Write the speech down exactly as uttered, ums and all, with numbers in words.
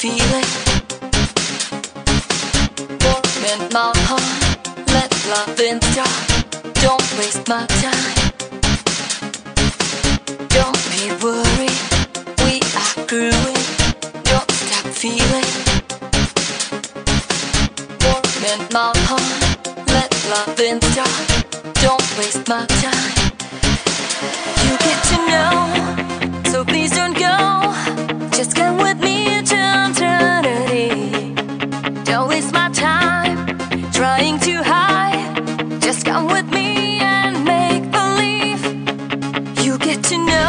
feeling. Warm in my heart, let love in start. Don't waste my time. Don't be worried, we are growing. Don't stop feeling. Warm in my heart, let love in start. Don't waste my time. You get to know, so please don't go. Just come with me to eternity. Don't waste my time trying to hide. Just come with me and make believe. You get to know.